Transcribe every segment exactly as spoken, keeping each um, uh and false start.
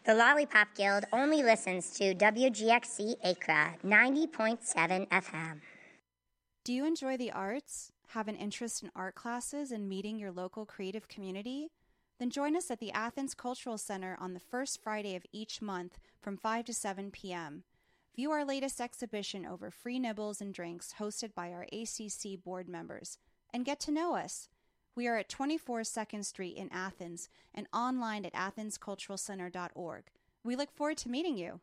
The Lollipop Guild only listens to W G X C Acra ninety point seven F M. Do you enjoy the arts? Have an interest in art classes and meeting your local creative community? Then join us at the Athens Cultural Center on the first Friday of each month from five to seven p.m. View our latest exhibition over free nibbles and drinks hosted by our A C C board members. And get to know us. We are at twenty-four second Street in Athens and online at athens cultural center dot org. We look forward to meeting you.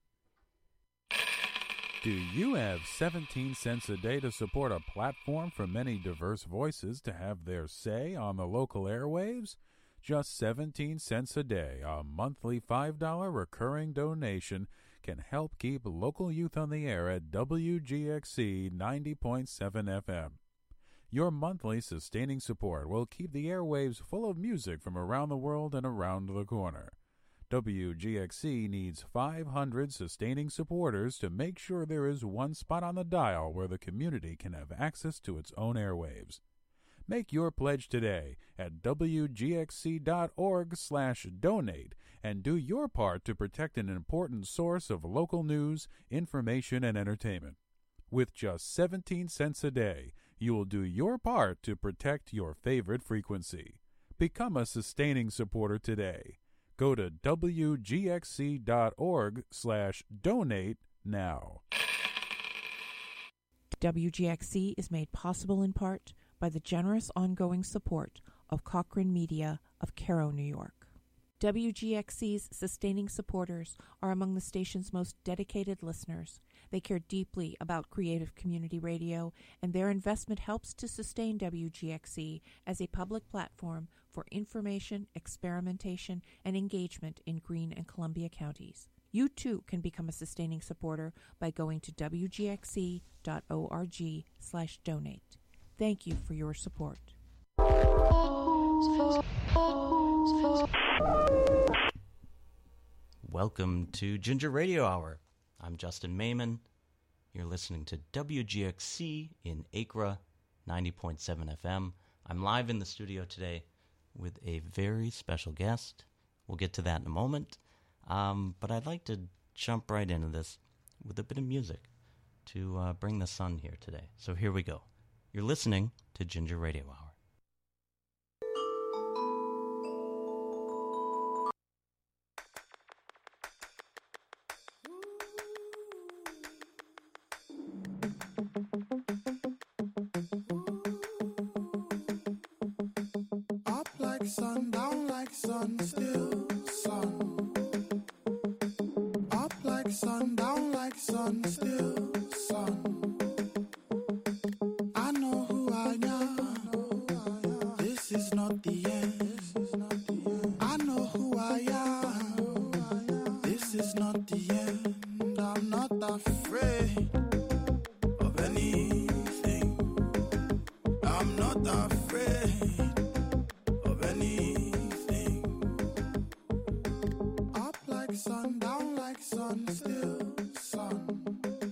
Do you have seventeen cents a day to support a platform for many diverse voices to have their say on the local airwaves? Just seventeen cents a day, a monthly five dollars recurring donation, can help keep local youth on the air at W G X C ninety point seven F M. Your monthly sustaining support will keep the airwaves full of music from around the world and around the corner. W G X C needs five hundred sustaining supporters to make sure there is one spot on the dial where the community can have access to its own airwaves. Make your pledge today at W G X C dot org slash donate and do your part to protect an important source of local news, information, and entertainment. With just seventeen cents a day, you will do your part to protect your favorite frequency. Become a sustaining supporter today. Go to W G X C dot org slash donate now. W G X C is made possible in part by the generous ongoing support of Cochrane Media of Cairo, New York. W G X C's sustaining supporters are among the station's most dedicated listeners. They care deeply about creative community radio, and their investment helps to sustain W G X C as a public platform for information, experimentation, and engagement in Greene and Columbia counties. You too can become a sustaining supporter by going to W G X C dot org slash donate. Thank you for your support. Welcome to Ginger Radio Hour. I'm Justin Mayman. You're listening to W G X C in Acra, ninety point seven F M. I'm live in the studio today with a very special guest. We'll get to that in a moment. Um, but I'd like to jump right into this with a bit of music to uh, bring the sun here today. So here we go. You're listening to Ginger Radio Hour. Up like sun, down like sun, still sun. Up like sun, down like sun, still sun. I know who I am. This is not the end. I know who I am. This is not the end. I'm not afraid of anything. I'm not afraid of anything. Up like sun, down like sun, still sun.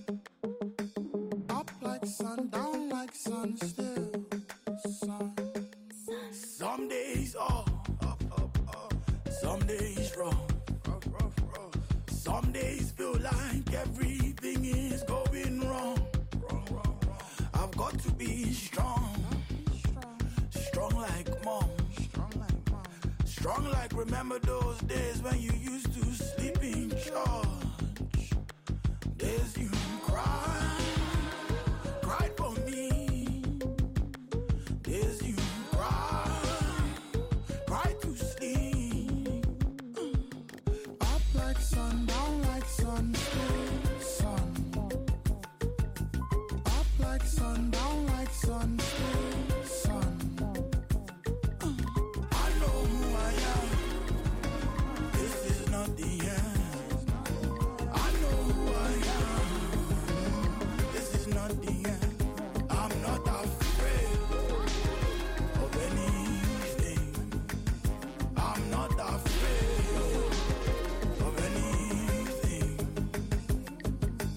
Up like sun, down like sun, still sun. Some days up, up, up, up. Some days rough, rough, rough, rough. Some days feel like everything is going wrong, wrong, wrong, wrong. I've got to be strong, strong like mom, strong like mom, strong like remember those days when you used to sleep in church. Days you cried, cried for me. Days you cried, cried to sleep. Up like sun, down like sun, still sun. Up like sun, down like sun, still sun. I know who I am. This is not the end. I know who I am. This is not the end. I'm not afraid of anything. I'm not afraid of anything.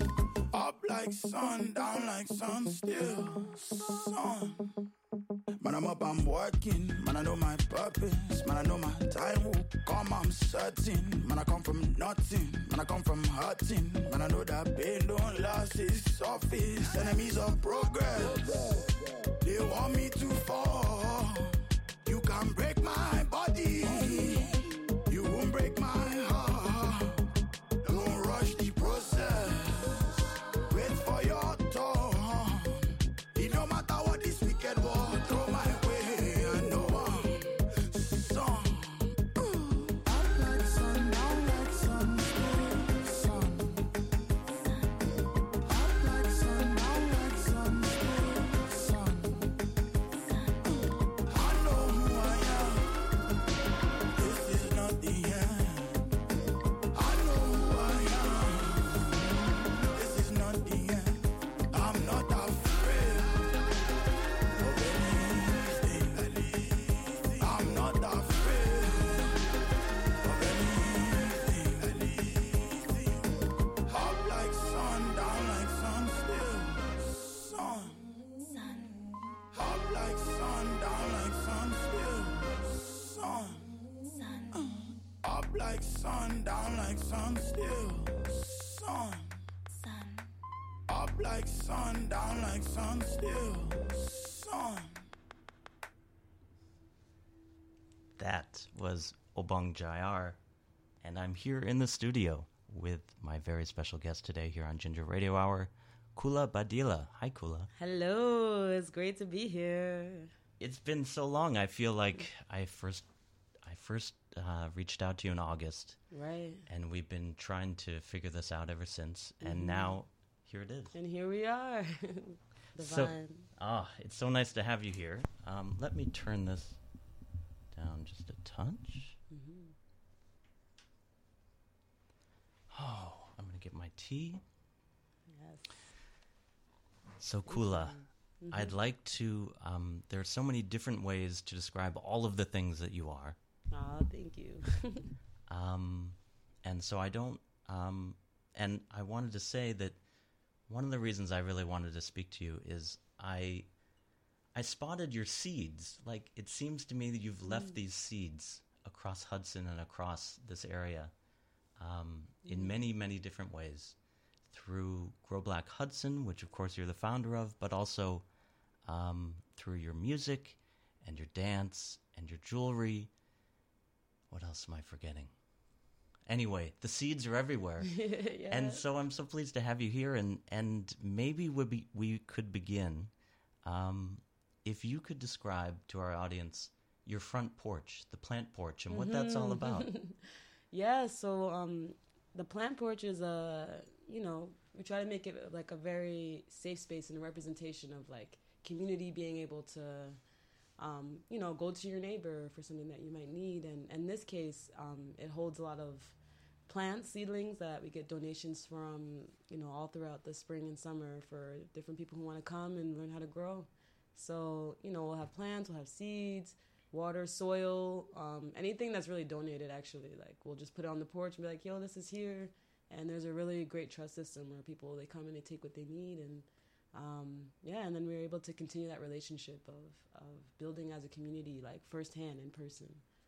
Up like sun, down like sun, still sun. My When I'm up, I'm working. Man, I know my purpose. Man, I know my time will come, I'm certain. Man, I come from nothing. Man, I come from hurting. Man, I know that pain don't last, it's surface. Enemies of progress. They want me to fall. You can break my body. You won't break my heart. Don't rush the process. Wait for your turn. It don't matter what this wicked war throw my way. I know I'm sun. Up like sun, down like sun, still sun. Up like sun, down like sun, still sun. I know who I am. This is not the end. I know who I am. This is not the end. I'm not afraid of anything. I'm not afraid of anything. Up like sun, down like sun, still sun. Up like sun, down like sun, still sun. Up like sun, down like sun, still sun. Up like sun, down like sun, still sun. That was Obong Jayar, and I'm here in the studio with my very special guest today here on Ginger Radio Hour, Kula Badila. Hi, Kula. Hello, it's great to be here. It's been so long. I feel like I first, I first uh, reached out to you in August, Right. and we've been trying to figure this out ever since. And now, here it is. And here we are. Divine. So, ah, it's so nice to have you here. Um, let me turn this down just a touch. Oh, I'm gonna get my tea. Yes. So, Kula, I'd like to. Um, there are so many different ways to describe all of the things that you are, Oh, thank you. um, and so I don't. Um, and I wanted to say that one of the reasons I really wanted to speak to you is I, I spotted your seeds. Like, it seems to me that you've left these seeds across Hudson and across this area, um, in many, many different ways. Through Grow Black Hudson, which of course you're the founder of, but also um, through your music and your dance and your jewelry. What else am I forgetting? Anyway, the seeds are everywhere. Yeah. And so I'm so pleased to have you here, and, and maybe we be, we could begin. Um, if you could describe to our audience your front porch, the plant porch, and what that's all about. Yeah, so um, the plant porch is a, you know, we try to make it like a very safe space and a representation of like community being able to, um, you know, go to your neighbor for something that you might need. And in this case, um, it holds a lot of plants, seedlings that we get donations from, you know, all throughout the spring and summer for different people who want to come and learn how to grow. So, you know, we'll have plants, we'll have seeds, water, soil, um, anything that's really donated, actually. Like, we'll just put it on the porch and be like, yo, this is here. And there's a really great trust system where people, they come and they take what they need. And, um, yeah, and then we're able to continue that relationship of, of building as a community, like, firsthand, in person.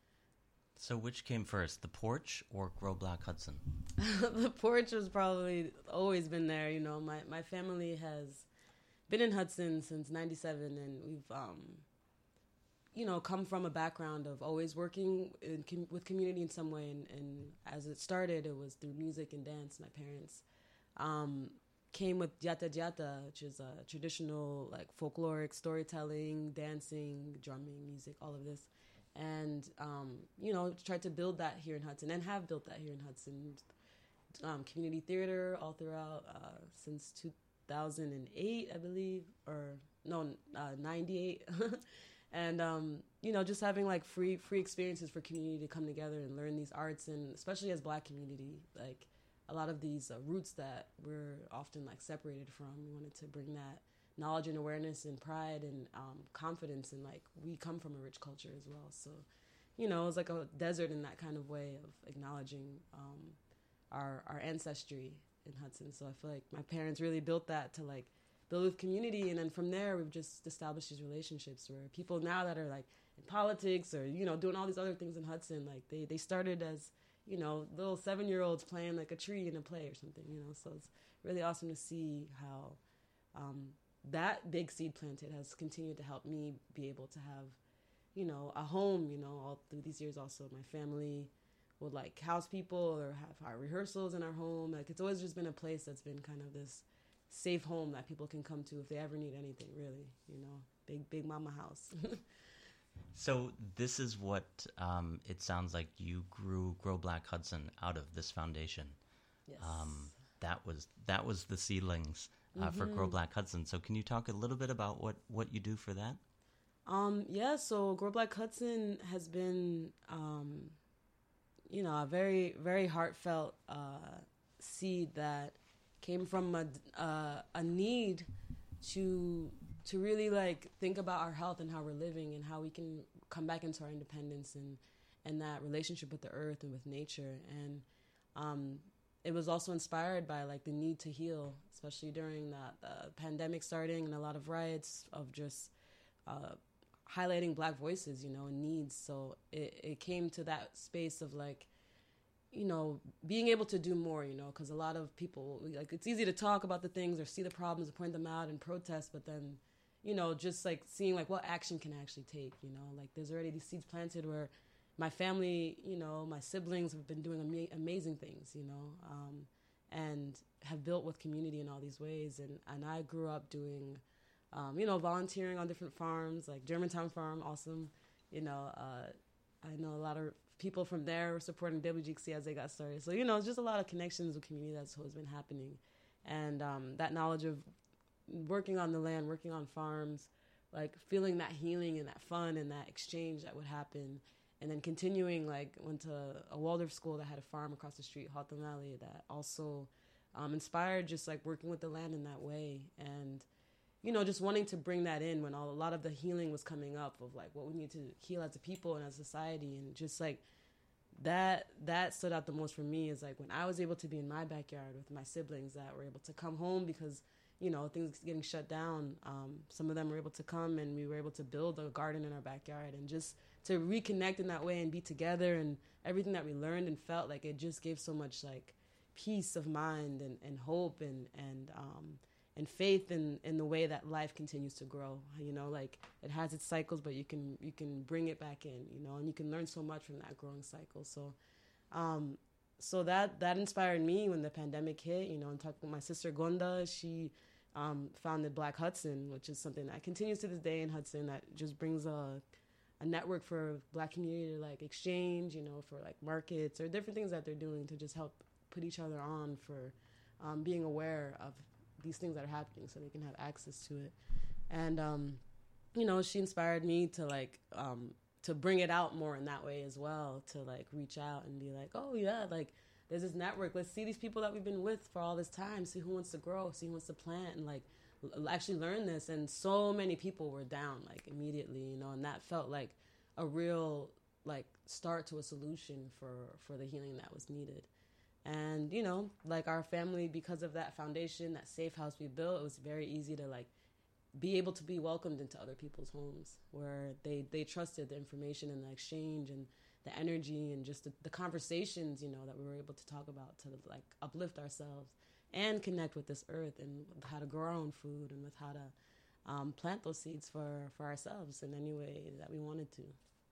So which came first, the porch or Grow Black Hudson? The porch has probably always been there. You know, my, my family has been in Hudson since ninety-seven, and we've, um, you know, come from a background of always working in com- with community in some way. And, and as it started, it was through music and dance. My parents um, came with Jata Jata, which is a traditional, like, folkloric storytelling, dancing, drumming, music, all of this. And, um, you know, tried to build that here in Hudson, and have built that here in Hudson. Um, community theater all throughout uh, since two thousand eight, I believe, or no, uh, ninety-eight. And, um, you know, just having, like, free free experiences for community to come together and learn these arts, and especially as Black community, like, a lot of these uh, roots that we're often, like, separated from. We wanted to bring that knowledge and awareness and pride and um, confidence, and, like, we come from a rich culture as well. So, you know, it was like a desert in that kind of way of acknowledging um, our our ancestry in Hudson. So I feel like my parents really built that to, like, build with community. And then from there, we've just established these relationships where people now that are like in politics or, you know, doing all these other things in Hudson, like they, they started as, you know, little seven-year-olds playing like a tree in a play or something, you know. So it's really awesome to see how um, that big seed planted has continued to help me be able to have, you know, a home, you know, all through these years. Also, my family would like house people or have our rehearsals in our home. Like it's always just been a place that's been kind of this safe home that people can come to if they ever need anything, really, you know, big, big mama house. So this is what um, it sounds like you grew Grow Black Hudson out of this foundation. Yes. Um, that was that was the seedlings uh, mm-hmm. for Grow Black Hudson. So can you talk a little bit about what, what you do for that? Um, yeah, so Grow Black Hudson has been, um, you know, a very, very heartfelt uh, seed that came from a, uh, a need to to really like think about our health and how we're living and how we can come back into our independence and, and that relationship with the earth and with nature. And um, it was also inspired by like the need to heal, especially during the, the pandemic starting and a lot of riots of just uh, highlighting Black voices, you know, and needs. So it, it came to that space of like, you know, being able to do more, you know, because a lot of people, like, it's easy to talk about the things or see the problems and point them out and protest, but then, you know, just like seeing like what action can actually take, you know, like there's already these seeds planted where my family, you know, my siblings have been doing ama- amazing things, you know, um, and have built with community in all these ways. And, and I grew up doing, um, you know, volunteering on different farms, like Germantown Farm, awesome. You know, uh, I know a lot of people from there were supporting W G X C as they got started. So, you know, it's just a lot of connections with community that's always been happening. And um, that knowledge of working on the land, working on farms, like feeling that healing and that fun and that exchange that would happen. And then continuing, like, went to a Waldorf school that had a farm across the street, Hawthorne Valley, that also um, inspired just, like, working with the land in that way. And, you know, just wanting to bring that in when all, a lot of the healing was coming up of, like, what we need to heal as a people and as a society. And just, like, that that stood out the most for me is, like, when I was able to be in my backyard with my siblings that were able to come home because, you know, things getting shut down. Um, some of them were able to come and we were able to build a garden in our backyard and just to reconnect in that way and be together and everything that we learned and felt, like it just gave so much like peace of mind and, and hope and, and, um, and faith in, in the way that life continues to grow. You know, like it has its cycles, but you can, you can bring it back in, you know, and you can learn so much from that growing cycle. So, um, so that, that inspired me when the pandemic hit, you know, and talking with my sister Gonda, she, um, founded Black Hudson, which is something that continues to this day in Hudson that just brings a, a network for Black community to like exchange, you know, for like markets or different things that they're doing to just help put each other on for, um, being aware of these things that are happening so they can have access to it. And, um, you know, she inspired me to like, um, to bring it out more in that way as well, to like reach out and be like, oh yeah, like there's this network. Let's see these people that we've been with for all this time, see who wants to grow, see who wants to plant and like l- actually learn this. And so many people were down like immediately, you know, and that felt like a real like start to a solution for, for the healing that was needed. And, you know, like our family, because of that foundation, that safe house we built, it was very easy to like be able to be welcomed into other people's homes where they, they trusted the information and the exchange and the energy and just the, the conversations, you know, that we were able to talk about to like uplift ourselves and connect with this earth and how to grow our own food and with how to um, plant those seeds for, for ourselves in any way that we wanted to.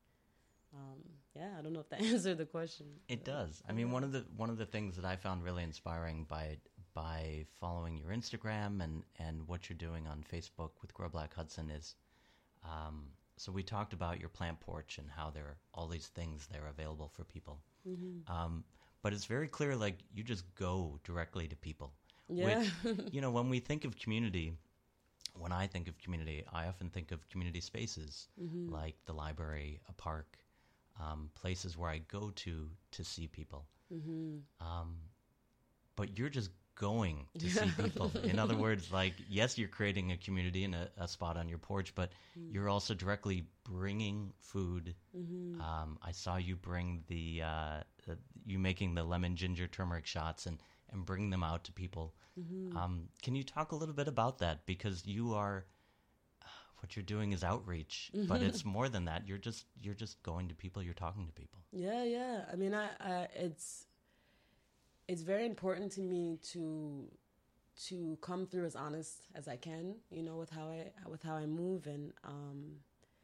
Um, yeah, I don't know if that answered the question. It does. I mean, one of the one of the things that I found really inspiring by by following your Instagram and, and what you're doing on Facebook with Grow Black Hudson is, um, so we talked about your plant porch and how there are all these things that are available for people. Mm-hmm. Um, but it's very clear, like, you just go directly to people. Yeah. With, you know, when we think of community, when I think of community, I often think of community spaces, mm-hmm. like the library, a park, um, places where I go to to see people. Mm-hmm. Um, but you're just going to see people. In other words, like, yes, you're creating a community and a, a spot on your porch, but mm-hmm. you're also directly bringing food. Mm-hmm. Um, I saw you bring the, uh, the, you making the lemon ginger turmeric shots, and and bring them out to people. Mm-hmm. Um, can you talk a little bit about that? Because you are, what you're doing is outreach, Mm-hmm. but it's more than that. You're just you're just going to people. You're talking to people. Yeah, yeah. I mean, I, I it's it's very important to me to to come through as honest as I can, you know, with how I with how I move, and um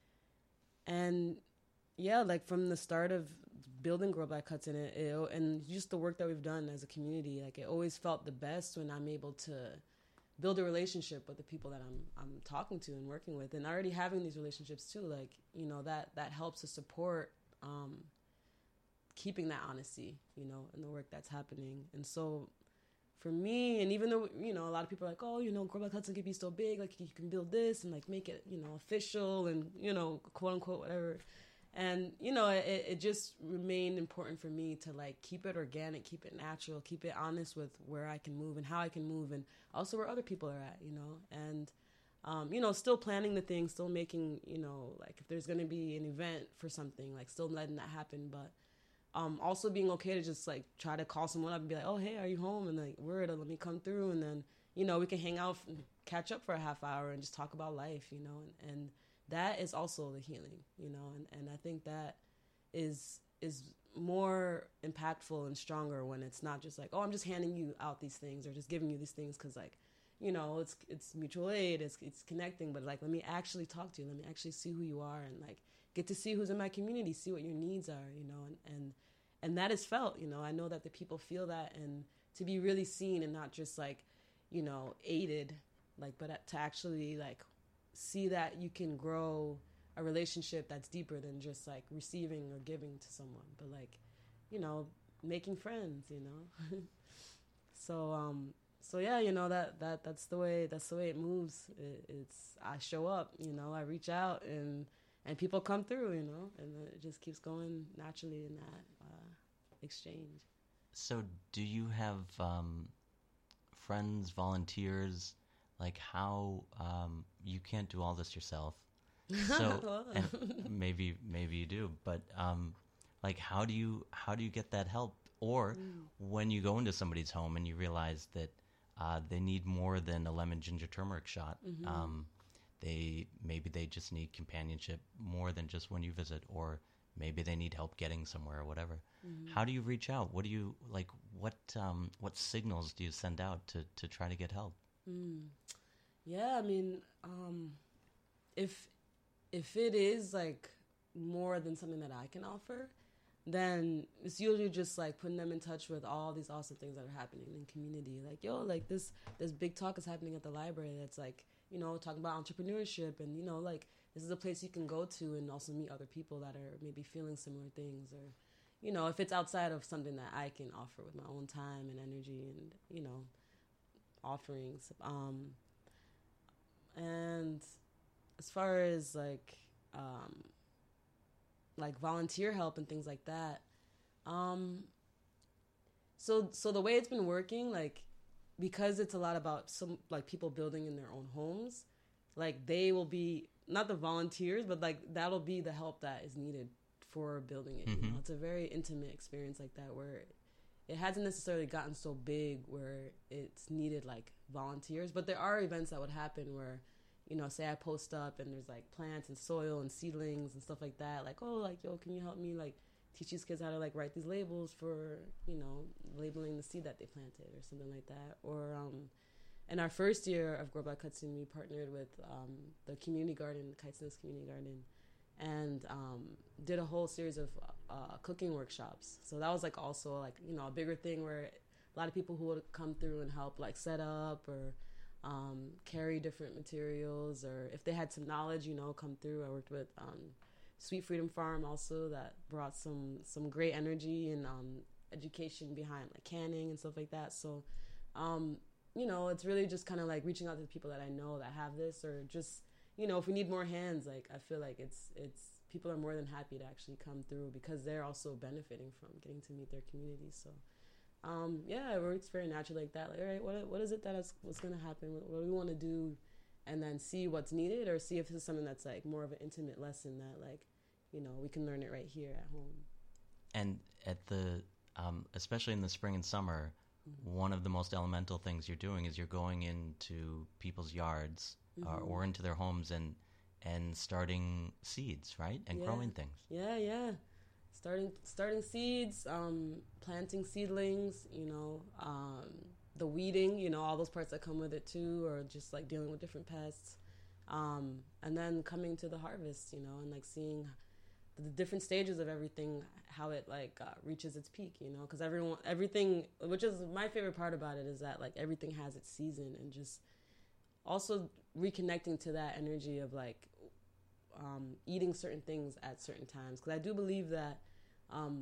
and yeah, like from the start of building Grow Black Hudson, it, it, and just the work that we've done as a community, like it always felt the best when I'm able to build a relationship with the people that I'm I'm talking to and working with, and already having these relationships too. Like, you know, that that helps to support um, keeping that honesty, you know, in the work that's happening. And so, for me, and even though, you know, a lot of people are like, oh, you know, Grow Black Hudson could be so big, like you can build this and like make it, you know, official and, you know, quote unquote whatever. And, you know, it, it just remained important for me to, like, keep it organic, keep it natural, keep it honest with where I can move and how I can move, and also where other people are at, you know. And, um, you know, still planning the thing, still making, you know, like, if there's going to be an event for something, like, still letting that happen. But um, also being okay to just, like, try to call someone up and be like, oh, hey, are you home? And, like, word, let me come through. And then, you know, we can hang out and catch up for a half hour and just talk about life, you know, and, and that is also the healing, you know, and, and I think that is is more impactful and stronger when it's not just like, oh, I'm just handing you out these things or just giving you these things because, like, you know, it's it's mutual aid, it's it's connecting, but, like, let me actually talk to you, let me actually see who you are, and, like, get to see who's in my community, see what your needs are, you know, and and, and that is felt, you know. I know that the people feel that, and to be really seen and not just, like, you know, aided, like, but to actually, like, see that you can grow a relationship that's deeper than just, like, receiving or giving to someone, but, like, you know, making friends, you know. so um so yeah, you know, that that that's the way that's the way it moves. It, it's I show up, you know, I reach out, and and people come through, you know, and it just keeps going naturally in that uh exchange. So do you have um friends, volunteers? Like, how um, you can't do all this yourself, so and maybe maybe you do, but um, like, how do you how do you get that help? Or mm. when you go into somebody's home and you realize that uh, they need more than a lemon ginger turmeric shot, mm-hmm. um, they maybe they just need companionship more than just when you visit, or maybe they need help getting somewhere or whatever. Mm-hmm. How do you reach out? What do you like? What um, what signals do you send out to to try to get help? Mm. Yeah, I mean, um, if if it is, like, more than something that I can offer, then it's usually just, like, putting them in touch with all these awesome things that are happening in the community. Like, yo, like, this this big talk is happening at the library that's, like, you know, talking about entrepreneurship, and, you know, like, this is a place you can go to and also meet other people that are maybe feeling similar things, or, you know, if it's outside of something that I can offer with my own time and energy and, you know, offerings. Um, and as far as, like, um, like volunteer help and things like that, um, so so the way it's been working, like, because it's a lot about some, like, people building in their own homes, like, they will be not the volunteers, but, like, that'll be the help that is needed for building it. Mm-hmm. You know, it's a very intimate experience like that, where it hasn't necessarily gotten so big where it's needed, like, volunteers, but there are events that would happen where, you know, say I post up and there's, like, plants and soil and seedlings and stuff like that, like, oh, like, yo, can you help me, like, teach these kids how to, like, write these labels for, you know, labeling the seed that they planted or something like that. Or um in our first year of Grow Black Hudson, we partnered with um the community garden, Kites Nest Community Garden, and um did a whole series of uh cooking workshops. So that was, like, also, like, you know, a bigger thing where a lot of people who would come through and help, like, set up or um carry different materials, or if they had some knowledge, you know, come through. I worked with um Sweet Freedom Farm also, that brought some some great energy and um education behind, like, canning and stuff like that. So um you know, it's really just kind of, like, reaching out to the people that I know that have this, or just, you know, if we need more hands, like, I feel like it's it's people are more than happy to actually come through because they're also benefiting from getting to meet their community. So um yeah, it works very naturally like that. Like, all right, what what is it that is what's going to happen? What, what do we want to do? And then see what's needed, or see if this is something that's, like, more of an intimate lesson that, like, you know, we can learn it right here at home. And at the um especially in the spring and summer, one of the most elemental things you're doing is you're going into people's yards Mm-hmm. uh, or into their homes and and starting seeds, right? And Yeah. growing things. Yeah, yeah. Starting starting seeds, um, planting seedlings, you know, um, the weeding, you know, all those parts that come with it too, or just like dealing with different pests. Um, and then coming to the harvest, you know, and like seeing the different stages of everything, how it like uh, reaches its peak, you know, because everyone, everything, which is my favorite part about it, is that like everything has its season, and just also reconnecting to that energy of like um, eating certain things at certain times. Because I do believe that um,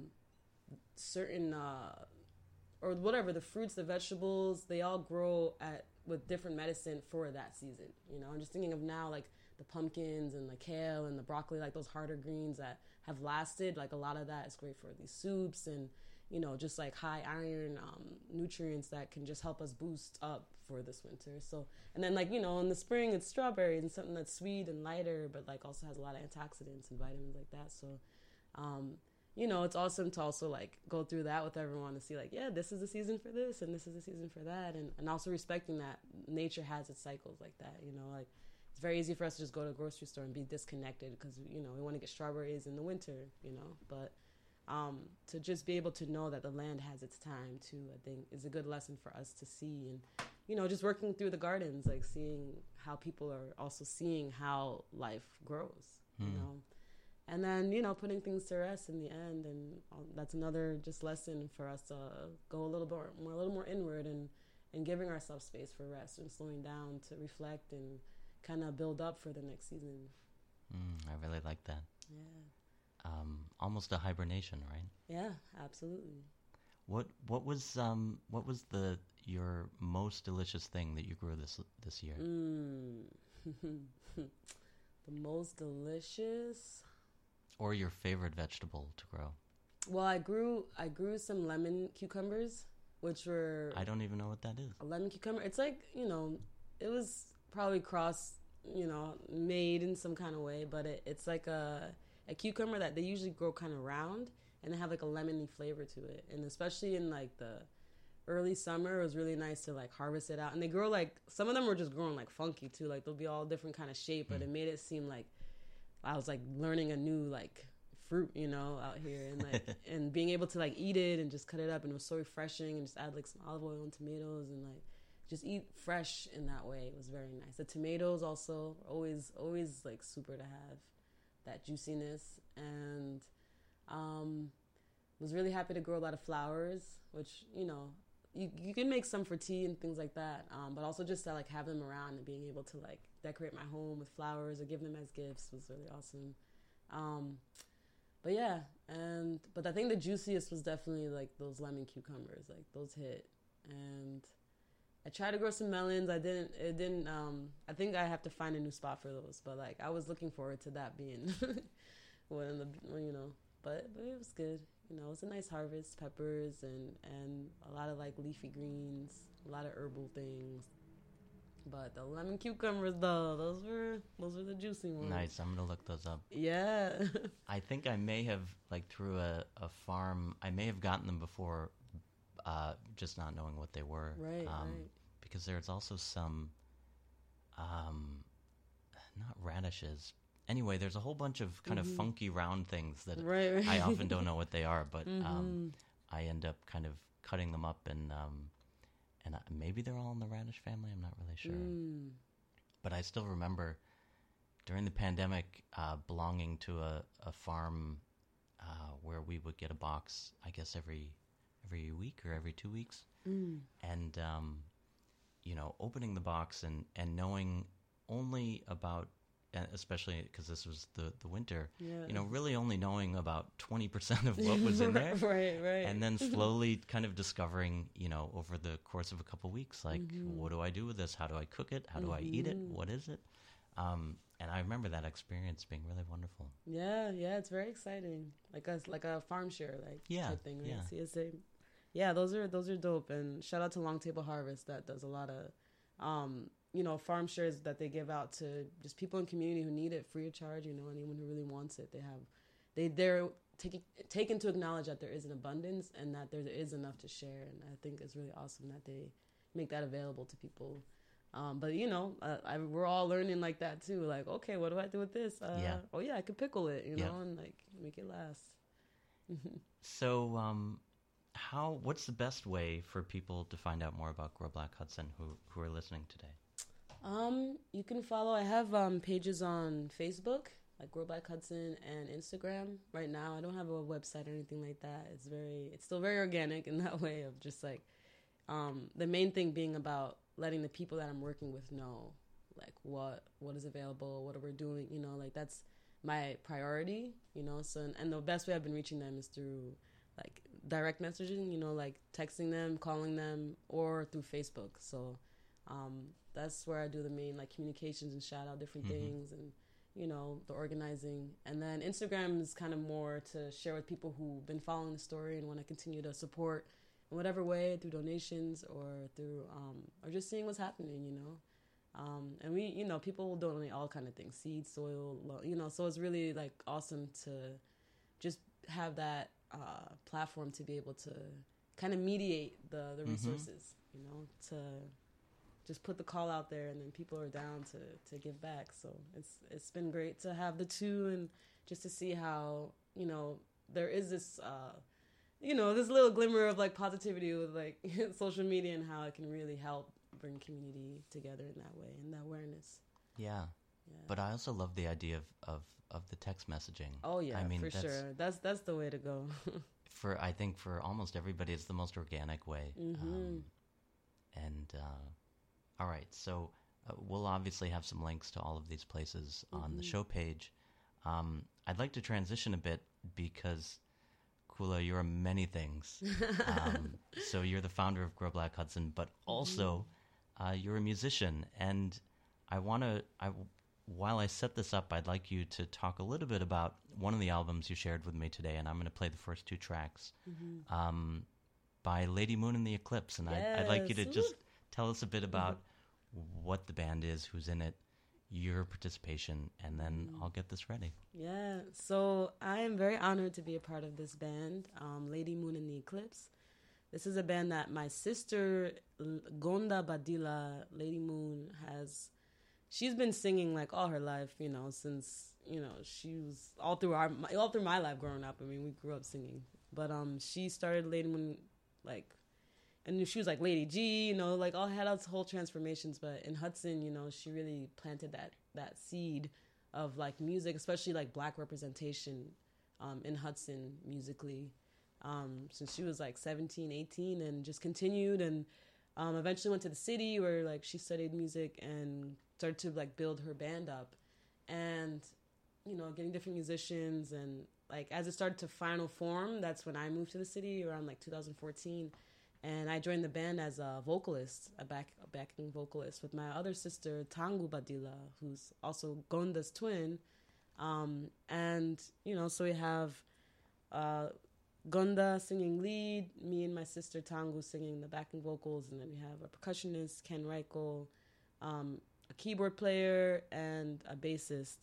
certain, uh, or whatever, the fruits, the vegetables, they all grow at with different medicine for that season. You know, I'm just thinking of now like the pumpkins and the kale and the broccoli, like those harder greens that have lasted. Like a lot of that is great for these soups and, you know, just like high iron um, nutrients that can just help us boost up for this winter. So, and then like, you know, in the spring it's strawberries and something that's sweet and lighter, but like also has a lot of antioxidants and vitamins like that. So, um, you know, it's awesome to also like go through that with everyone to see like, yeah, this is the season for this and this is the season for that. And, and also respecting that nature has its cycles like that, you know, like it's very easy for us to just go to a grocery store and be disconnected because, you know, we want to get strawberries in the winter, you know, but um, to just be able to know that the land has its time too, I think is a good lesson for us to see. And, you know, just working through the gardens, like seeing how people are also seeing how life grows, you Mm. know. And then, you know, putting things to rest in the end. And um, that's another just lesson for us to go a little more, more a little more inward and, and giving ourselves space for rest and slowing down to reflect and kind of build up for the next season. Mm, I really like that. Yeah. Um, almost a hibernation, right? Yeah, absolutely. What what was um what was the your most delicious thing that you grew this this year? Mm. The most delicious. Or your favorite vegetable to grow? Well, I grew I grew some lemon cucumbers, which were I don't even know what that is. a lemon cucumber. It's like, you know, it was probably cross, you know, made in some kind of way, but it, it's like a a cucumber that they usually grow kind of round and they have like a lemony flavor to it. And especially in like the early summer, it was really nice to like harvest it out. And they grow like, some of them were just growing like funky too. Like they'll be all different kind of shape, but Mm. it made it seem like I was like learning a new like fruit, you know, out here, and like and being able to like eat it and just cut it up, and it was so refreshing, and just add like some olive oil and tomatoes and like just eat fresh in that way. It was very nice. The tomatoes also always always like super to have that juiciness, and um was really happy to grow a lot of flowers, which, you know, you you can make some for tea and things like that, um, but also just to like have them around and being able to like decorate my home with flowers or give them as gifts was really awesome. Um, but yeah, and but I think the juiciest was definitely like those lemon cucumbers, like those hit. And I tried to grow some melons. I didn't. It didn't. Um, I think I have to find a new spot for those. But like I was looking forward to that being one of the, you know. But but it was good. You know, it was a nice harvest, peppers and, and a lot of like leafy greens, a lot of herbal things. But the lemon cucumbers though, those were those were the juicy ones. Nice. I'm gonna look those up. Yeah. I think I may have like through a, a farm. I may have gotten them before, uh, just not knowing what they were. Right, um, right. Because there's also some, um, not radishes. Anyway, there's a whole bunch of kind Mhm. of funky round things that Right, right. I often don't know what they are, but um, Mhm. I end up kind of cutting them up and um, and I, maybe they're all in the radish family. I'm not really sure, Mm. but I still remember during the pandemic uh, belonging to a, a farm uh, where we would get a box, I guess every every week or every two weeks, Mm. and um, you know, opening the box and and knowing only about, and especially because this was the, the winter, Yeah. you know, really only knowing about twenty percent of what was in there. Right, right. And then slowly kind of discovering, you know, over the course of a couple weeks, like, Mhm. what do I do with this? How do I cook it? How do I eat it? Mhm. What is it? Um, and I remember that experience being really wonderful. Yeah, yeah, it's very exciting. Like a like a farm share like Yeah, type thing, right? yeah. C S A. Yeah, those are those are dope. And shout out to Long Table Harvest that does a lot of um, you know, farm shares that they give out to just people in community who need it free of charge, you know, anyone who really wants it. They have they they're taking taken to acknowledge that there is an abundance and that there is enough to share. And I think it's really awesome that they make that available to people. Um, but, you know, uh, I, we're all learning like that, too. Like, okay, what do I do with this? Uh, yeah. Oh, yeah, I could pickle it, you yeah. know, and, like, make it last. So um, how? what's the best way for people to find out more about Grow Black Hudson who, who are listening today? Um, you can follow, I have um, pages on Facebook, like Grow Black Hudson, and Instagram. Right now, I don't have a website or anything like that. It's very, it's still very organic in that way of just, like, um, the main thing being about letting the people that I'm working with know, like, what what is available, what we're doing, you know, like, that's my priority, you know, so, and, and the best way I've been reaching them is through, like, direct messaging, you know, like, texting them, calling them, or through Facebook, so, um, that's where I do the main, like, communications and shout out different mm-hmm. things, and, you know, the organizing, and then Instagram is kind of more to share with people who've been following the story and want to continue to support in whatever way, through donations or through, um, or just seeing what's happening, you know. Um, and we, you know, people will donate all kind of things, seeds, soil, you know, so it's really, like, awesome to just have that uh, platform to be able to kind of mediate the, the resources, mm-hmm. you know, to just put the call out there, and then people are down to, to give back. So it's it's been great to have the two, and just to see how, you know, there is this... Uh, you know, this little glimmer of, like, positivity with, like, social media and how it can really help bring community together in that way and that awareness. Yeah. yeah. But I also love the idea of, of, of the text messaging. Oh, yeah, I mean, for that's, sure. That's that's the way to go. for I think for almost everybody, it's the most organic way. Mm-hmm. Um, and, uh, all right, so uh, we'll obviously have some links to all of these places mm-hmm. on the show page. Um, I'd like to transition a bit because... Kula, you're many things. Um, so you're the founder of Grow Black Hudson, but also uh, you're a musician. And I want to, I, while I set this up, I'd like you to talk a little bit about one of the albums you shared with me today, and I'm going to play the first two tracks mm-hmm. um, by Lady Moon and the Eclipse. And yes. I'd, I'd like you to just tell us a bit about mm-hmm. what the band is, who's in it, your participation, and then I'll get this ready. Yeah, so I am very honored to be a part of this band, um, Lady Moon and the Eclipse. This is a band that my sister, Gonda Badila, Lady Moon, has, she's been singing, like, all her life, you know, since, you know, she was all through our, all through my life growing up. I mean, we grew up singing. But um, she started Lady Moon, like, and she was like Lady G, you know, like all had its whole transformations. But in Hudson, you know, she really planted that that seed of like music, especially like Black representation um, in Hudson musically, um, since she was like seventeen, eighteen, and just continued, and um, eventually went to the city where like she studied music and started to like build her band up, and you know, getting different musicians, and like as it started to final form, that's when I moved to the city around like two thousand fourteen. And I joined the band as a vocalist, a back a backing vocalist, with my other sister, Tangu Badila, who's also Gonda's twin. Um, and, you know, so we have uh, Gonda singing lead, me and my sister Tangu singing the backing vocals, and then we have a percussionist, Ken Reiko, um, a keyboard player, and a bassist.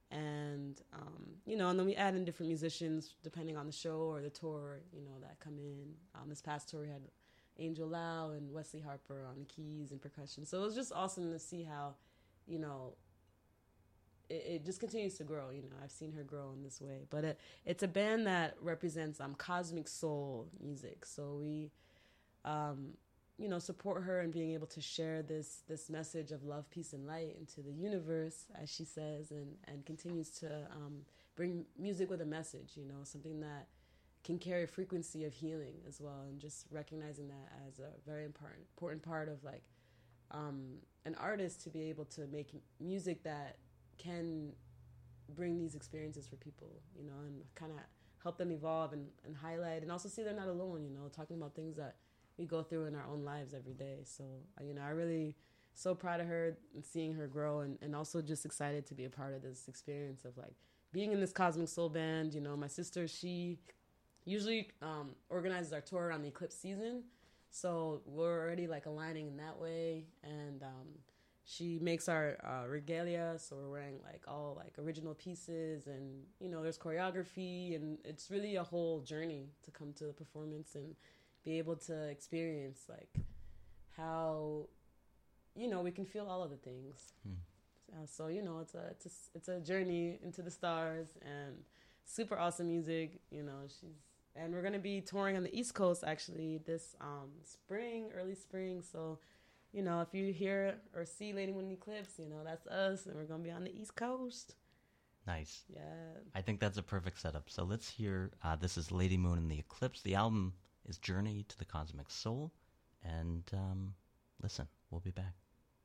And, um, you know, and then we add in different musicians depending on the show or the tour, you know, that come in. Um, this past tour we had Angel Lau and Wesley Harper on the keys and percussion. So it was just awesome to see how, you know, it, it just continues to grow. You know, I've seen her grow in this way. But it, it's a band that represents um, cosmic soul music. So we, um, you know, support her in being able to share this this message of love, peace, and light into the universe, as she says, and, and continues to um, bring music with a message, you know, something that can carry a frequency of healing as well, and just recognizing that as a very important important part of like um, an artist to be able to make music that can bring these experiences for people, you know, and kind of help them evolve and, and highlight, and also see they're not alone, you know, talking about things that we go through in our own lives every day. So, you know, I really so proud of her and seeing her grow, and, and also just excited to be a part of this experience of like being in this Cosmic Soul band. You know, my sister, she usually um, organizes our tour around the eclipse season. So we're already like aligning in that way. And um, she makes our uh, regalia, so we're wearing like all like original pieces, and you know there's choreography, and it's really a whole journey to come to the performance and be able to experience like how, you know, we can feel all of the things. Hmm. Uh, so you know, it's a it's a it's a journey into the stars, and super awesome music. You know, she's and we're gonna be touring on the East Coast actually this um, spring, early spring. So, you know, if you hear or see Lady Moon Eclipse, you know that's us, and we're gonna be on the East Coast. Nice. Yeah. I think that's a perfect setup. So let's hear. Uh, this is Lady Moon and the Eclipse. The album is Journey to the Cosmic Soul, and um, listen. We'll be back.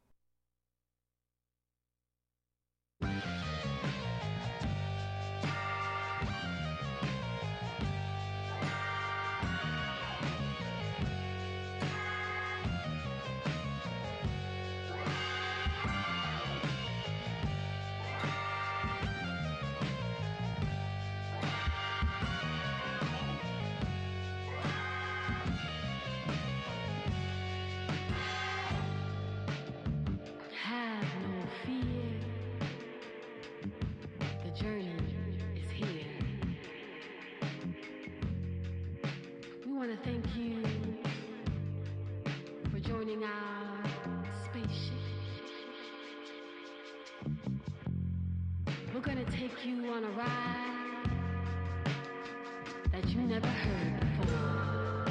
We're gonna take you on a ride that you never heard before.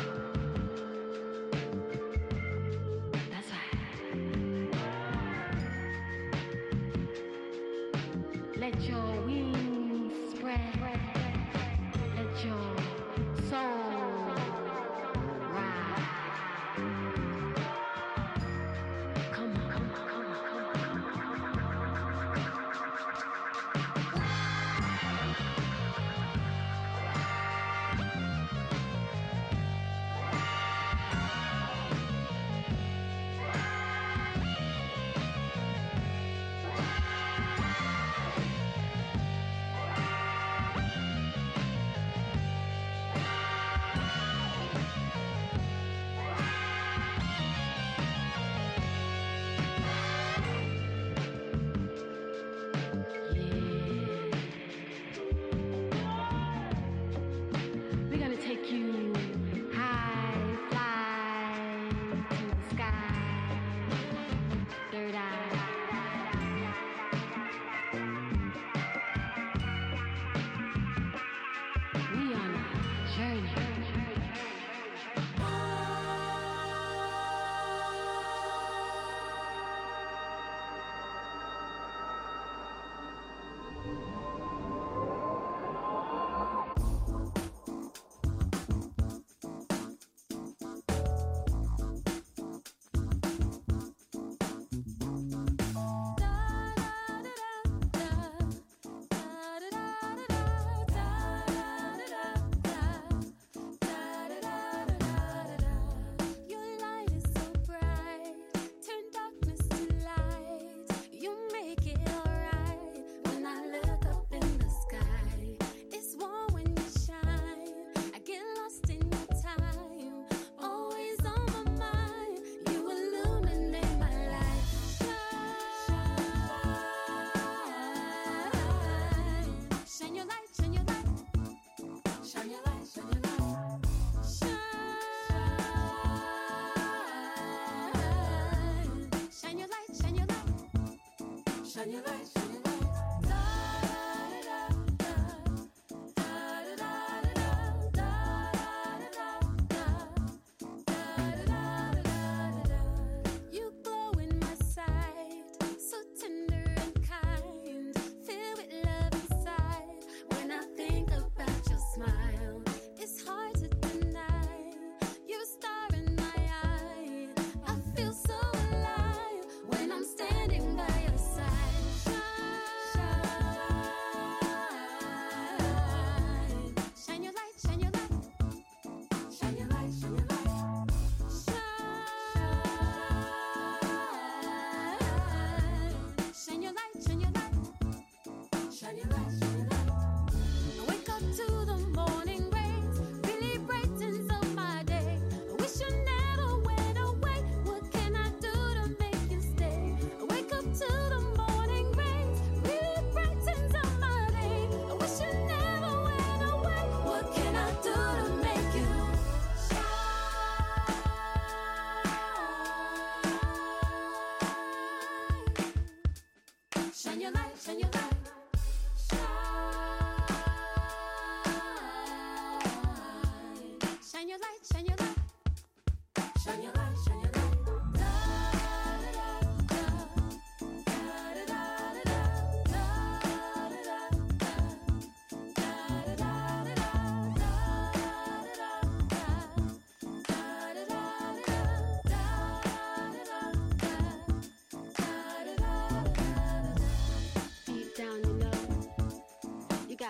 That's right. Let your wings spread. Let your soul rise. Come on, come on, come on, come on, come on, come on, come on. Standing by your side.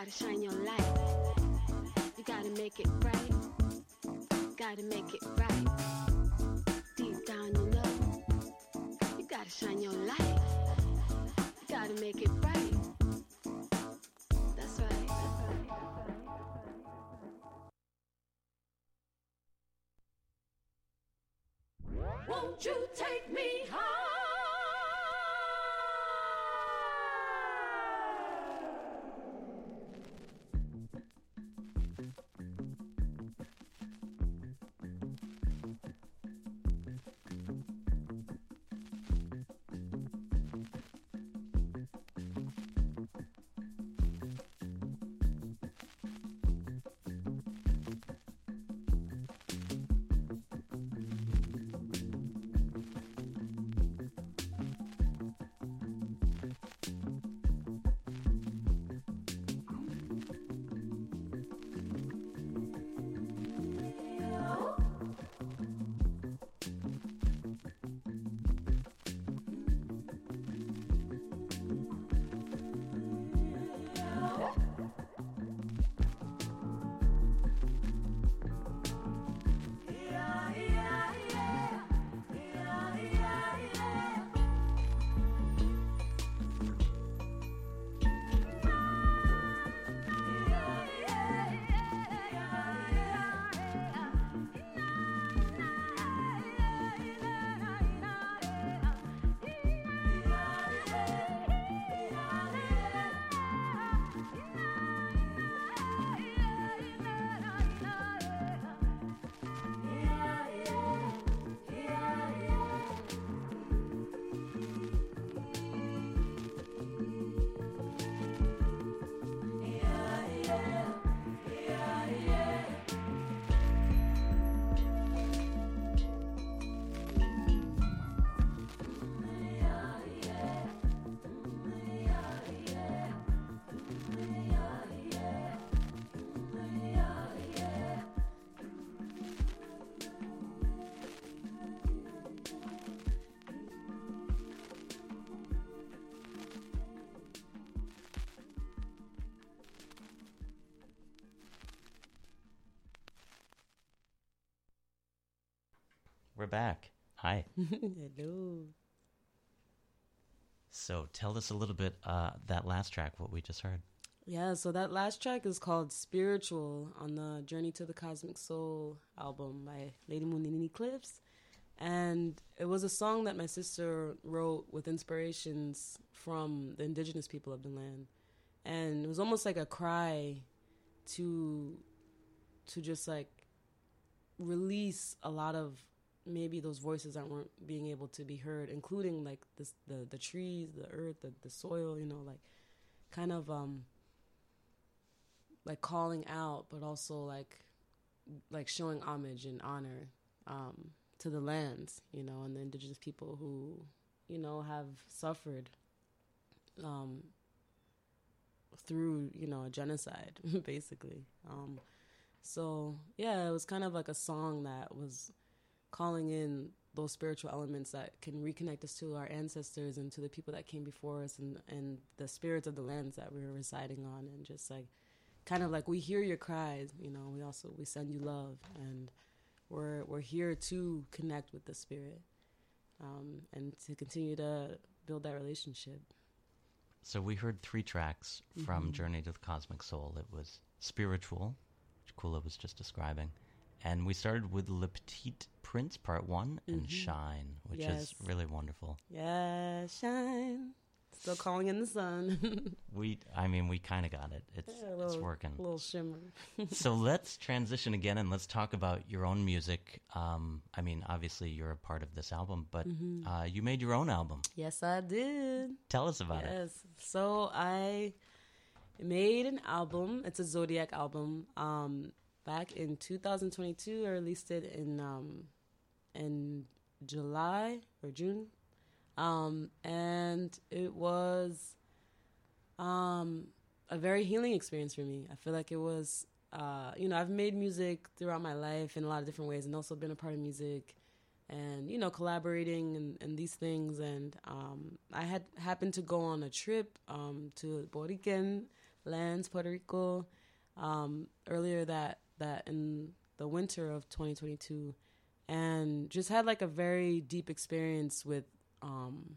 gotta shine your light. You gotta make it right. Gotta make it right. Deep down you know. You gotta shine your light. You gotta make it right. That's right. That's right. Won't you take me high? We're back. Hi. Hello. So tell us a little bit, uh, that last track, what we just heard. Yeah, so that last track is called Spiritual on the Journey to the Cosmic Soul album by Lady Moonini Cliffs. And it was a song that my sister wrote with inspirations from the indigenous people of the land. And it was almost like a cry to to just like release a lot of maybe those voices that weren't being able to be heard, including like this, the the trees, the earth, the, the soil, you know, like kind of um like calling out, but also like like showing homage and honor um to the lands, you know, and the indigenous people who, you know, have suffered um through, you know, a genocide basically. Um so yeah, it was kind of like a song that was calling in those spiritual elements that can reconnect us to our ancestors and to the people that came before us, and, and the spirits of the lands that we were residing on, and just like kind of like, we hear your cries, you know, we also, we send you love, and we're we're here to connect with the spirit, um, and to continue to build that relationship. So we heard three tracks from Mm-hmm. Journey to the Cosmic Soul. It was Spiritual, which Kula was just describing. And we started with Le Petit Prince Part one and Mhm. Shine, which Yes. is really wonderful. Yeah, shine. Still calling in the sun. We, I mean, we kind of got it. It's Yeah, a it's little- working. A little shimmer. So let's transition again and let's talk about your own music. Um, I mean, obviously you're a part of this album, but Mhm. uh, you made your own album. Yes, I did. Tell us about it. Yes. So I made an album. It's a Zodiac album. Um, back in two thousand twenty-two, I released it in um, in July or June, um, and it was um, a very healing experience for me. I feel like it was, uh, you know, I've made music throughout my life in a lot of different ways, and also been a part of music, and you know, collaborating and, and these things. And um, I had happened to go on a trip um, to Boriken lands, Puerto Rico, um, earlier that that in the winter of twenty twenty-two, and just had like a very deep experience with um,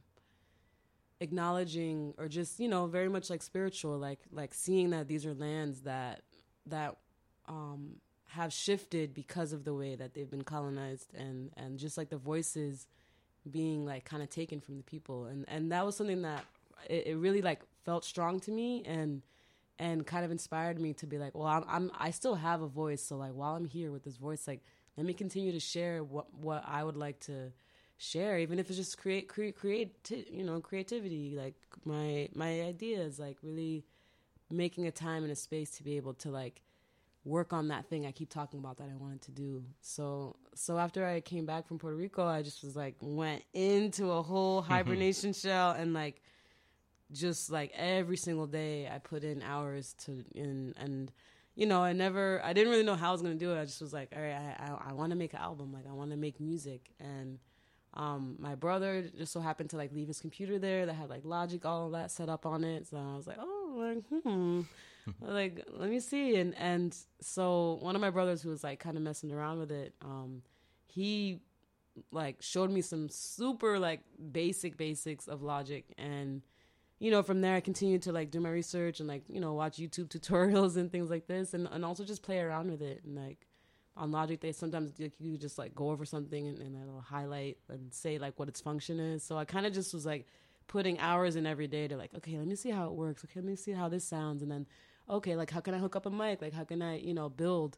acknowledging, or just, you know, very much like spiritual, like like seeing that these are lands that that um, have shifted because of the way that they've been colonized, and and just like the voices being like kind of taken from the people, and and that was something that it, it really like felt strong to me, and and kind of inspired me to be like, well, I'm, I'm I still have a voice, so like while I'm here with this voice, like let me continue to share what what I would like to share, even if it's just create create create you know creativity, like my my ideas, like really making a time and a space to be able to like work on that thing I keep talking about that I wanted to do. So so after I came back from Puerto Rico, I just was like went into a whole hibernation shell, and like just like every single day I put in hours to in and you know I never I didn't really know how I was gonna do it. I just was like, all right, I I, I want to make an album, like I want to make music. And um my brother just so happened to like leave his computer there that had like Logic, all of that set up on it. So I was like, oh, like hmm like let me see. And and so one of my brothers who was like kind of messing around with it, um he like showed me some super like basic basics of Logic, and you know from there I continued to like do my research and like you know watch YouTube tutorials and things like this, and, and also just play around with it. And like on Logic, they sometimes like, you just like go over something and, and it'll highlight and say like what its function is. So I kind of just was like putting hours in every day to like, okay, let me see how it works. Okay, let me see how this sounds. And then, okay, like how can I hook up a mic? Like how can I, you know, build?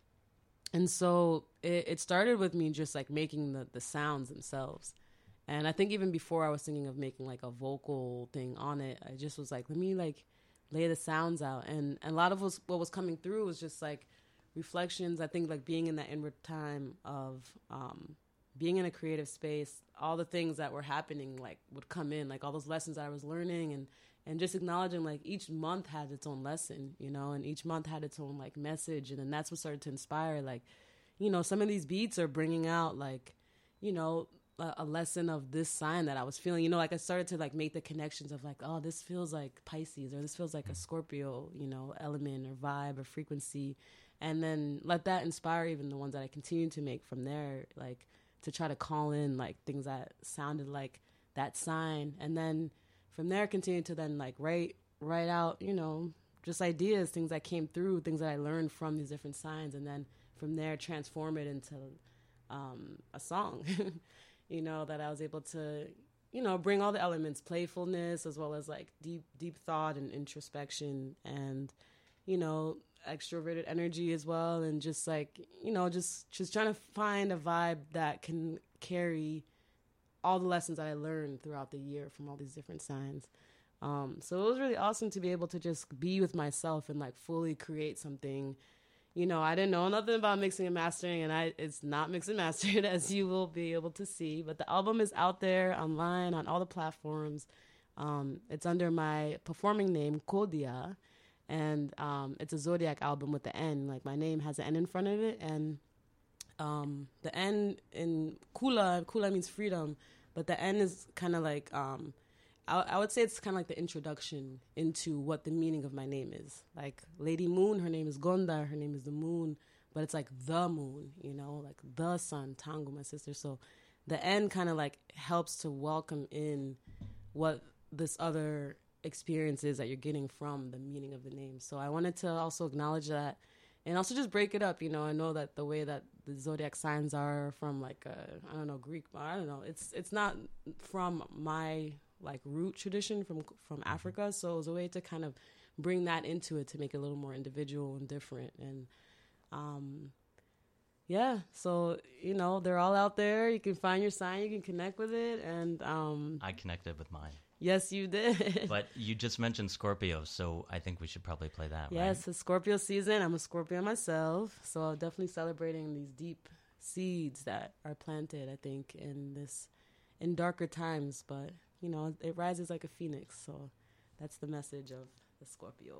And so it, it started with me just like making the, the sounds themselves. And I think even before I was thinking of making like a vocal thing on it, I just was like, let me like lay the sounds out. And, and a lot of was, what was coming through was just like reflections. I think like being in that inward time of um, being in a creative space, all the things that were happening like would come in, like all those lessons I was learning, and, and just acknowledging like each month had its own lesson, you know, and each month had its own like message. And then that's what started to inspire, like, you know, some of these beats are bringing out like, you know, a, a lesson of this sign that I was feeling, you know, like I started to like make the connections of like, oh, this feels like Pisces, or this feels like a Scorpio, you know, element or vibe or frequency. And then let that inspire even the ones that I continue to make from there, like to try to call in like things that sounded like that sign. And then from there continue to then like write, write out, you know, just ideas, things that came through, things that I learned from these different signs. And then from there transform it into um, a song, you know, that I was able to, you know, bring all the elements, playfulness, as well as like deep, deep thought and introspection, and, you know, extroverted energy as well. And just like, you know, just, just trying to find a vibe that can carry all the lessons that I learned throughout the year from all these different signs. Um, so it was really awesome to be able to just be with myself and like fully create something. You know, I didn't know nothing about mixing and mastering, and I it's not mixed and mastered, as you will be able to see. But the album is out there online on all the platforms. Um, it's under my performing name, Kodia, and um, it's a Zodiac album with the N. Like my name has an N in front of it, and um, the N in Kula, Kula means freedom, but the N is kind of like, um, I, I would say it's kind of like the introduction into what the meaning of my name is. Like Lady Moon, her name is Gonda, her name is the moon, but it's like the moon, you know, like the sun, Tango, my sister. So the N kind of like helps to welcome in what this other experience is that you're getting from the meaning of the name. So I wanted to also acknowledge that, and also just break it up. You know, I know that the way that the zodiac signs are from like a, I don't know, Greek, I don't know. It's it's not from my like root tradition from from Africa. So it was a way to kind of bring that into it to make it a little more individual and different. And um, yeah, so you know they're all out there. You can find your sign, you can connect with it, and um, I connected with mine. Yes, you did. But you just mentioned Scorpio, so I think we should probably play that, yes, right? It's Scorpio season. I'm a Scorpio myself, so I'm definitely celebrating these deep seeds that are planted, I think, in this, in darker times. But, you know, it rises like a phoenix, so that's the message of the Scorpio.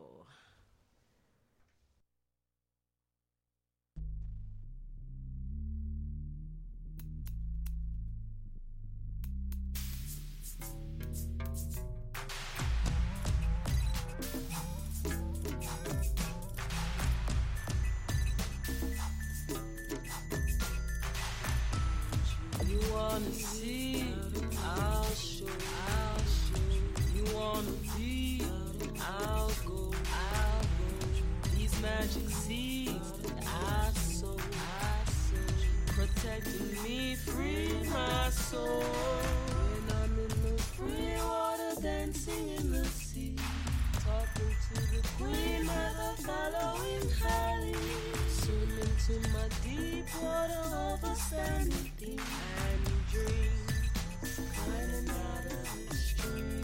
wanna see, I'll show, I'll show. You wanna be, I'll go, I'll go. These magic seeds that I sow, I sow, protecting me, free my soul. When I'm in the free water, dancing in the sea, talking to the queen, mother following highly. Swim into my deep water, overstanding theme and dreams, climbing out of the stream.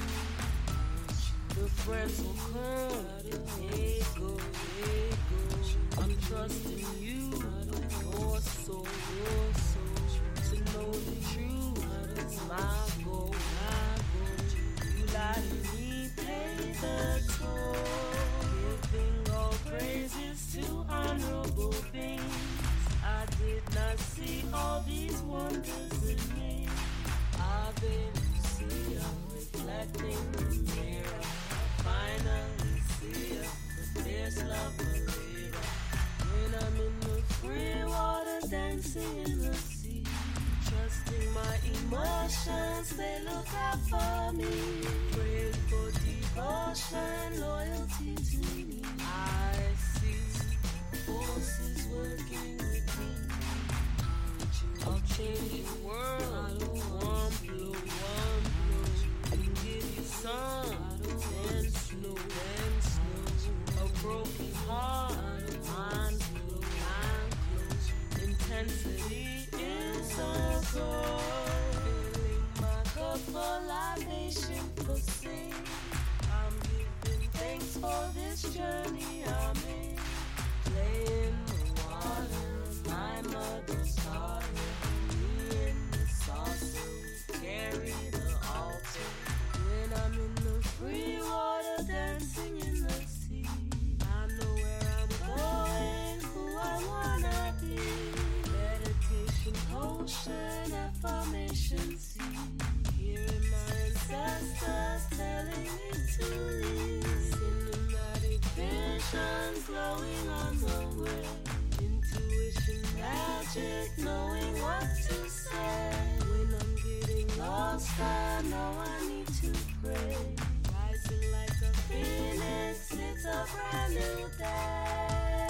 The friends will come, they go, they go. I'm trusting you, more so, more so. To know the truth is my goal, my goal. You lie to me, pay the toll. Giving all praises to honorable beings. I did not see all these wonders in me. I've been see I'm reflecting the mirror. Finally see the fierce love believer. When I'm in the free water, dancing in the sea, trusting my emotions, they look out for me. Pray for devotion, loyalty to me. I see forces working with me. I'll change the world, one blow, one blow. And give you sun, then snow, then snow. A broken heart, mind blow, mind blow. Intensity is a goal. Filling my cup for libation, for sin. I'm giving thanks for this journey I'm in. Play in the water, my mother started me in the saucer. Carry the altar. When I'm in the free water, dancing in the sea, I know where I'm going, who I wanna be. Meditation, potion, affirmation, see. Hearing my ancestors telling me to leave. Cinematic visions glowing on the way. Intuition, magic, knowing what to say. When I'm getting lost, I know I need to pray. Rising like a phoenix, it's a brand new day.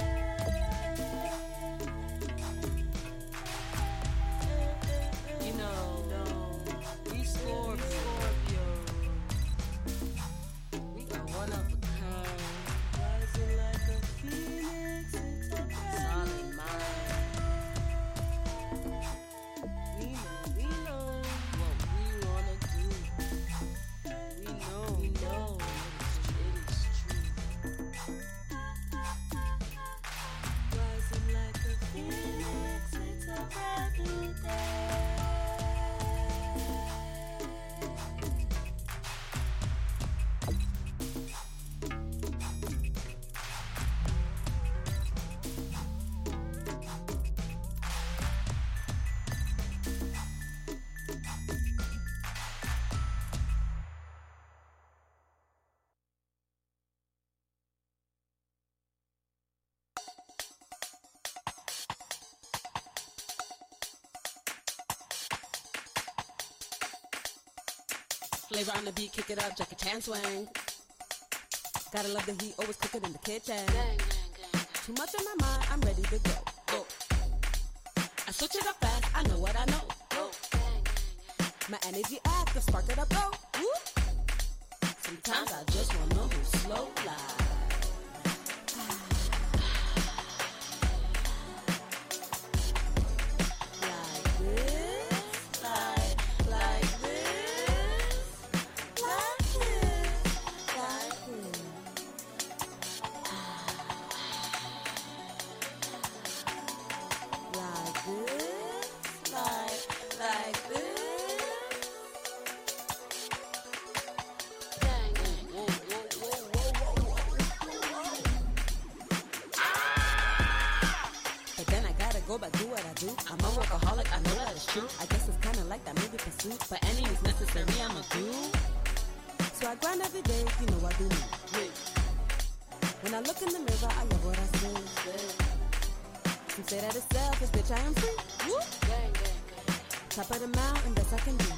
You know, no, we score, Scorpio. We got one of a kind. Rising like a phoenix, it's a brand new mind. We know, we know what we wanna do. We know, we know it is true. Rising like a phoenix, it's a brand new day. Flavor on the beat, kick it up, Jackie Chan swing. Gotta love the heat, always cooking in the kitchen. Gang, gang, gang. Too much in my mind, I'm ready to go. Go. I switch it up fast, I know what I know. Go. Gang, gang, gang. My energy active, spark it up, go. Woo. Sometimes I just wanna know who's slow live. I guess it's kinda like that movie Pursuit, but any is necessary, I'ma do. So I grind every day, you know I do me. When I look in the mirror, I love what I see. Some say that it's selfish, bitch, I am free. Woo! Gang, gang, gang. Top of the mountain, best I can do.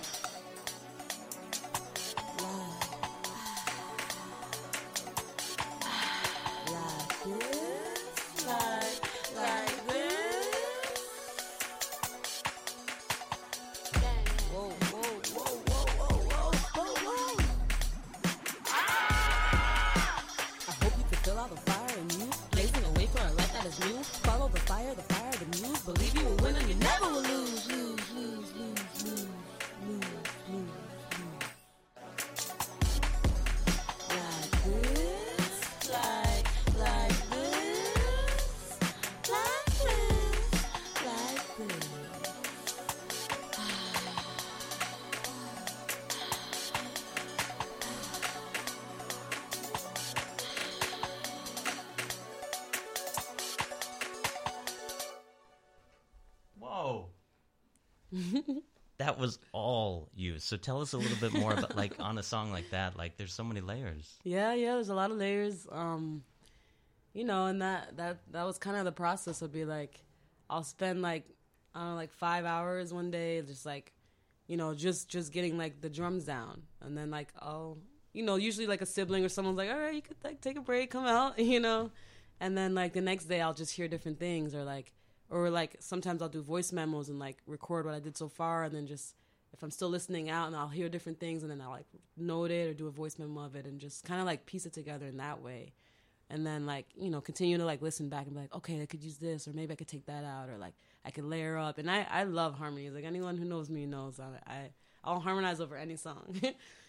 That was all you. So tell us a little bit more about, like, on a song like that. Like, there's so many layers. Yeah, yeah, there's a lot of layers. Um, you know, and that that that was kind of the process. Would be like, I'll spend like, I don't know, like five hours one day, just like, you know, just just getting like the drums down, and then like, oh, you know, usually like a sibling or someone's like, all right, you could like take a break, come out, you know, and then like the next day I'll just hear different things, or like. Or, like, sometimes I'll do voice memos and, like, record what I did so far, and then just, if I'm still listening out, and I'll hear different things, and then I'll, like, note it or do a voice memo of it and just kind of, like, piece it together in that way. And then, like, you know, continue to, like, listen back and be like, okay, I could use this, or maybe I could take that out, or, like, I could layer up. And I, I love harmonies. Like, anyone who knows me knows I, I, I'll harmonize over any song.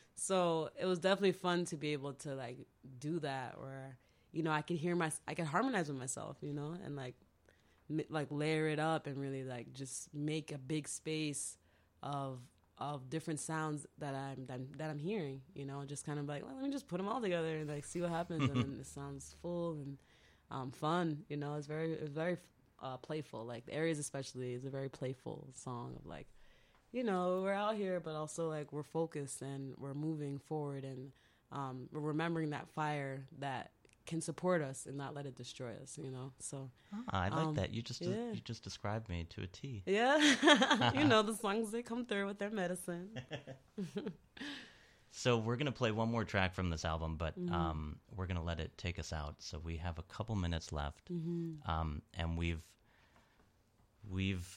So it was definitely fun to be able to, like, do that, where, you know, I could hear my, I could harmonize with myself, you know, and, like, like layer it up and really like just make a big space of of different sounds that I'm that I'm, that I'm hearing, you know, just kind of like, well, let me just put them all together and like see what happens, and then it sounds full and um, fun, you know. It's very it's very uh, playful. Like the Aries especially is a very playful song of like, you know, we're out here, but also like we're focused and we're moving forward, and um, we're remembering that fire that can support us and not let it destroy us, you know. So ah, I like um, that. You just yeah. you just described me to a T. Yeah. You know, the songs, they come through with their medicine. So we're going to play one more track from this album, but mm-hmm. um, we're going to let it take us out. So we have a couple minutes left. Mm-hmm. Um, and we've we've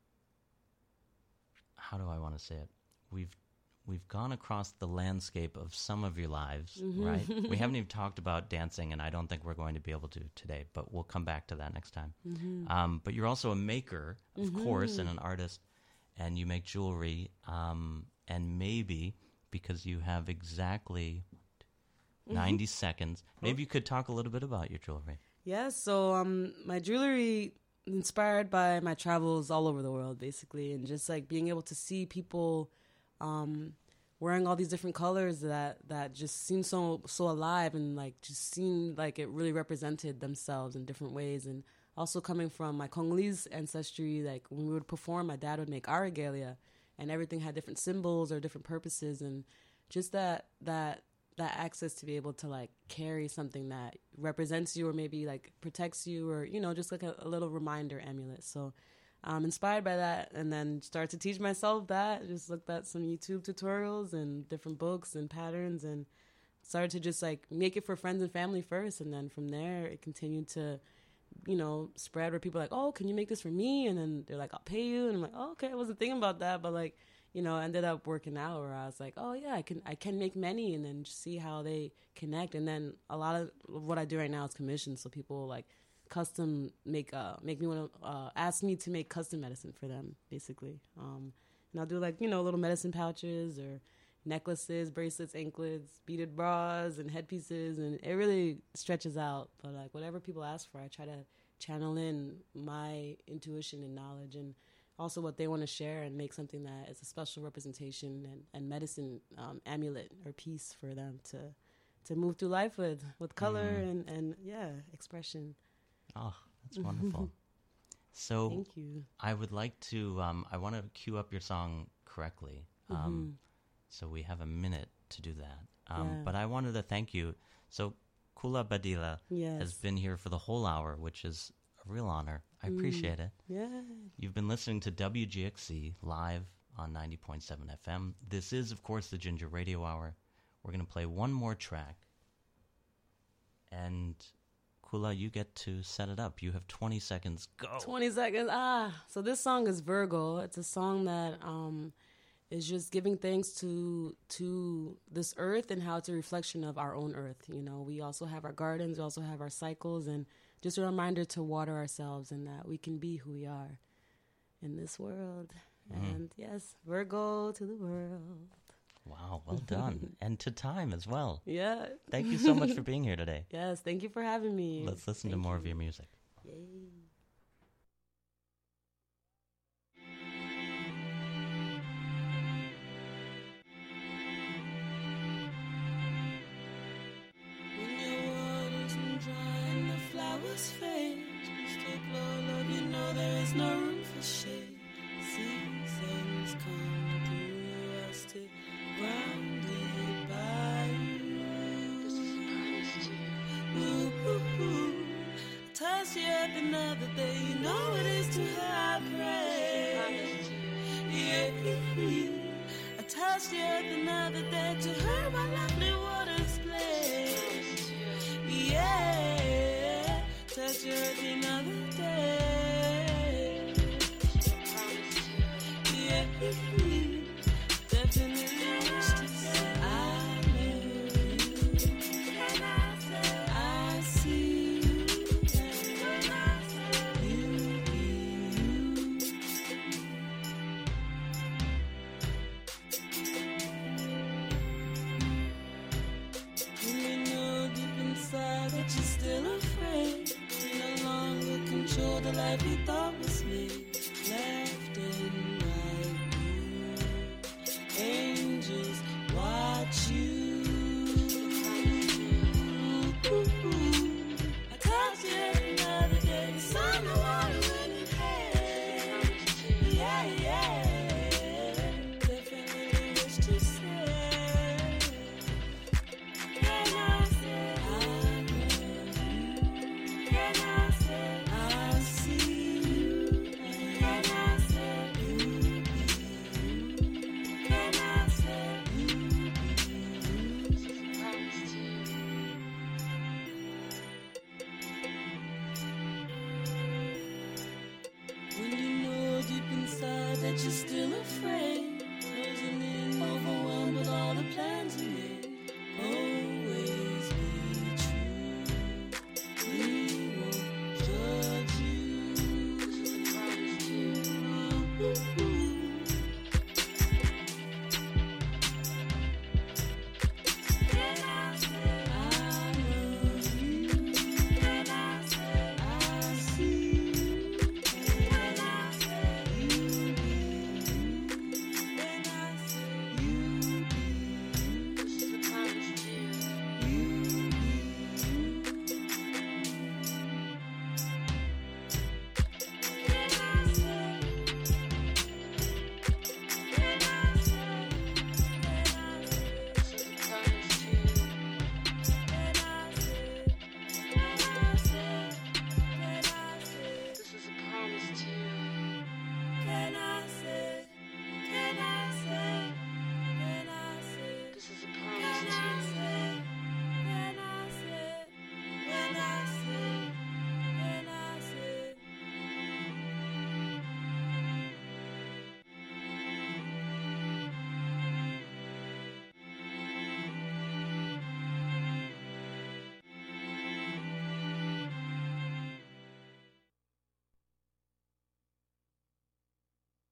how do I want to say it? We've We've gone across the landscape of some of your lives, mm-hmm. right? We haven't even talked about dancing, and I don't think we're going to be able to today, but we'll come back to that next time. Mm-hmm. Um, but you're also a maker, of mm-hmm. course, and an artist, and you make jewelry, um, and maybe, because you have exactly mm-hmm. ninety seconds, maybe you could talk a little bit about your jewelry. Yeah, so um, my jewelry inspired by my travels all over the world, basically, and just like being able to see people Um, wearing all these different colors that, that just seem so so alive, and like just seemed like it really represented themselves in different ways. And also coming from my Congolese ancestry, like when we would perform, my dad would make our regalia, and everything had different symbols or different purposes, and just that that that access to be able to like carry something that represents you or maybe like protects you, or you know, just like a, a little reminder amulet. So I'm inspired by that, and then started to teach myself that. Just looked at some YouTube tutorials and different books and patterns, and started to just like make it for friends and family first, and then from there it continued to, you know, spread where people are like, oh, can you make this for me? And then they're like, I'll pay you, and I'm like, oh, okay, I wasn't thinking about that, but like, you know, I ended up working out where I was like, oh yeah, I can I can make many, and then just see how they connect. And then a lot of what I do right now is commissions, so people like custom make uh make me want to uh ask me to make custom medicine for them, basically. Um and I'll do like, you know, little medicine pouches or necklaces, bracelets, anklets, beaded bras and headpieces, and it really stretches out. But like whatever people ask for, I try to channel in my intuition and knowledge, and also what they want to share, and make something that is a special representation and, and medicine um, amulet or piece for them to to move through life with with color mm. and and yeah, expression. Oh, that's wonderful. So thank you. I would like to, um, I want to cue up your song correctly. Um, mm-hmm. So we have a minute to do that. Um, yeah. But I wanted to thank you. So Kula Badila yes. has been here for the whole hour, which is a real honor. I appreciate Mm. it. Yeah. You've been listening to W G X C live on ninety point seven F M. This is, of course, the Ginger Radio Hour. We're going to play one more track. And Kula, you get to set it up. You have twenty seconds. Go. twenty seconds. Ah. So this song is Virgo. It's a song that um, is just giving thanks to to this earth and how it's a reflection of our own earth. You know, we also have our gardens. We also have our cycles. And just a reminder to water ourselves and that we can be who we are in this world. Mm. And yes, Virgo to the world. Wow, well done. And to time as well. Yeah. Thank you so much for being here today. Yes, thank you for having me. Let's listen Thank to more you. of your music. Yay. When your waters run dry and the flowers fade, just look low, love, you know there is no room for shade. Seasons come through, rusted, grounded by you. This is a promise to you. Ooh, ooh, ooh. Touch the earth another day, you know it is to her I pray. Promise to you. Yeah. I touch the earth another day, to her my lovely waters play. Yeah, touch the earth another day. Yeah, definitely wish to say I knew you. I see you, you be you. When you know deep inside that you're still afraid, you no longer control the life you thought was made. Let